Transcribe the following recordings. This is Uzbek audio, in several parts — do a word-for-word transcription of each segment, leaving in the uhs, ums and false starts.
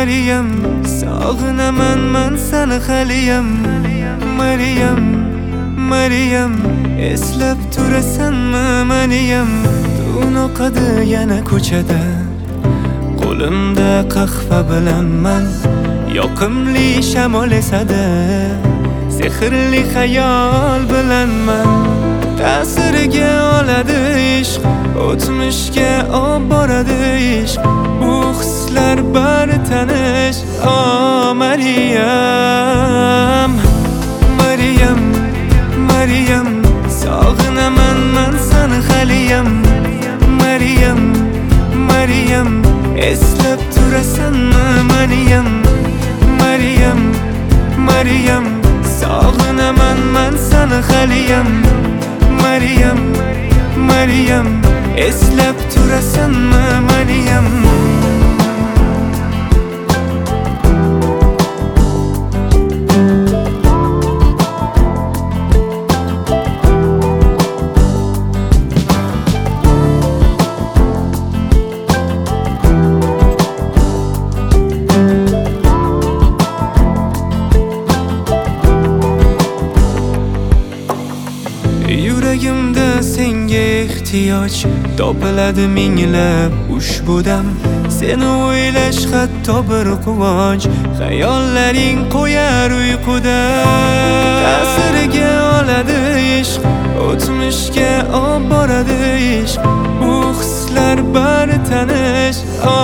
Maryam, sog'inaman men seni haliyam. Maryam, Maryam, eslab turasanmi meniyam? Tun oqadi yana ko'chada, qo'limda qahva bilan men yoqimli shamol esadi. Sehrli xayol bilan men ta'siriga oladi ishq, o'tmishga olib boradi ishq. Bu hislar bari tanish. O Maryam, Maryam, Maryam, sog'inaman men seni haliyam. Maryam, Maryam, eslab turasanmi meniyam? Maryam, Maryam, sog'inaman men seni haliyam. Maryam, Maryam, eslab turasanmi meniyam? Yuragimda senga ehtiyoj topiladi minglab ushbu dam. Seni o'ylash hatto bir quvonch, xayollaring qo'yar uyquda. Ta'siriga oladi ishq, o'tmishga olib boradi ishq. Bu hislar bari tanish. O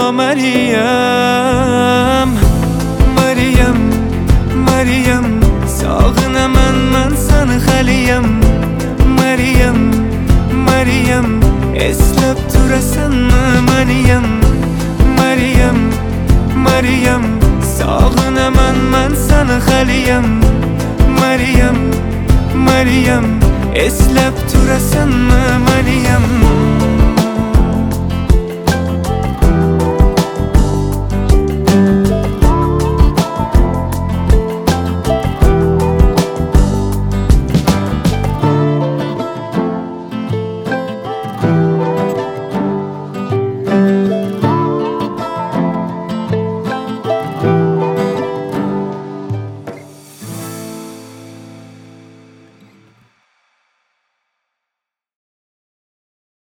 Maryam, Maryam, Maryam, sog'inaman men seni haliyam. Maryam, Maryam, eslab turasanmi meniyam? Maryam, Maryam, sog'inaman men seni haliyam. Maryam, Maryam, eslab turasanmi meniyam?